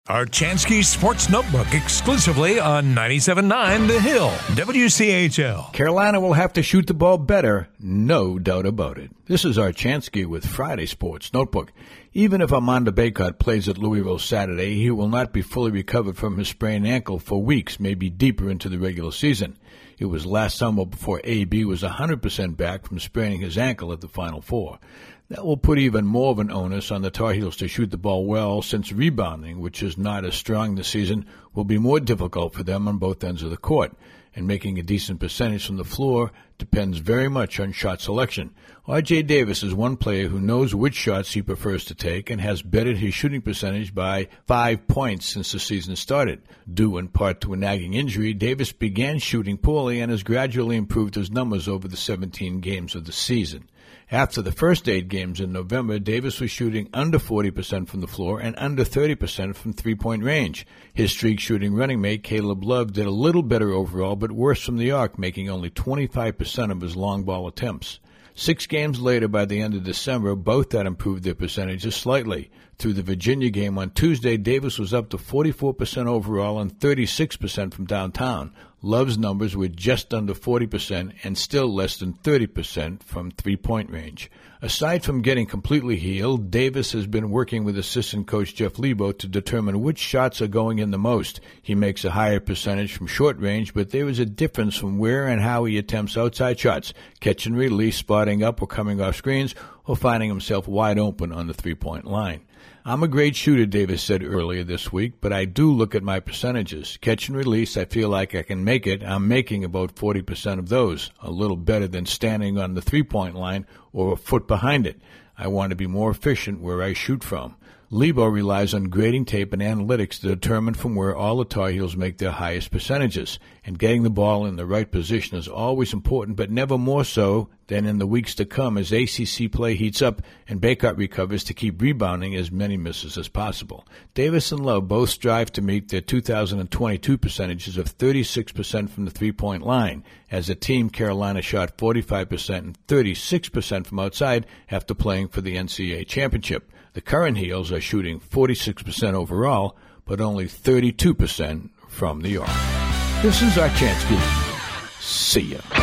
Archansky Sports Notebook exclusively on 97.9 The Hill, WCHL. Carolina will have to shoot the ball better, no doubt about it. This is Archansky with Friday Sports Notebook. Even if Armando Bacot plays at Louisville Saturday, he will not be fully recovered from his sprained ankle for weeks, maybe deeper into the regular season. It was last summer before AB was 100% back from spraining his ankle at the Final Four. That will put even more of an onus on the Tar Heels to shoot the ball well, since rebounding, which is not as strong this season, will be more difficult for them on both ends of the court. And making a decent percentage from the floor depends very much on shot selection. R.J. Davis is one player who knows which shots he prefers to take and has bettered his shooting percentage by 5 points since the season started. Due in part to a nagging injury, Davis began shooting poorly and has gradually improved his numbers over the 17 games of the season. After the first 8 games in November, Davis was shooting under 40% from the floor and under 30% from three-point range. His streak-shooting running mate, Caleb Love, did a little better overall, but worse from the arc, making only 25% of his long ball attempts. 6 games later, by the end of December, both had improved their percentages slightly. Through the Virginia game on Tuesday, Davis was up to 44% overall and 36% from downtown. Love's numbers were just under 40% and still less than 30% from three-point range. Aside from getting completely healed, Davis has been working with assistant coach Jeff Lebo to determine which shots are going in the most. He makes a higher percentage from short range, but there is a difference from where and how he attempts outside shots, catch and release, spotting up or coming off screens, or finding himself wide open on the three-point line. I'm a great shooter, Davis said earlier this week, but I do look at my percentages. Catch and release, I feel like I can make it. I'm making about 40% of those, a little better than standing on the three-point line or a foot behind it. I want to be more efficient where I shoot from. Lebo relies on grading tape and analytics to determine from where all the Tar Heels make their highest percentages. And getting the ball in the right position is always important, but never more so than in the weeks to come as ACC play heats up and Bacot recovers to keep rebounding as many misses as possible. Davis and Love both strive to meet their 2022 percentages of 36% from the three-point line. As a team, Carolina shot 45% and 36% from outside after playing for the NCAA championship. The current Heels are shooting 46% overall, but only 32% from the arc. This is Archansky. See ya.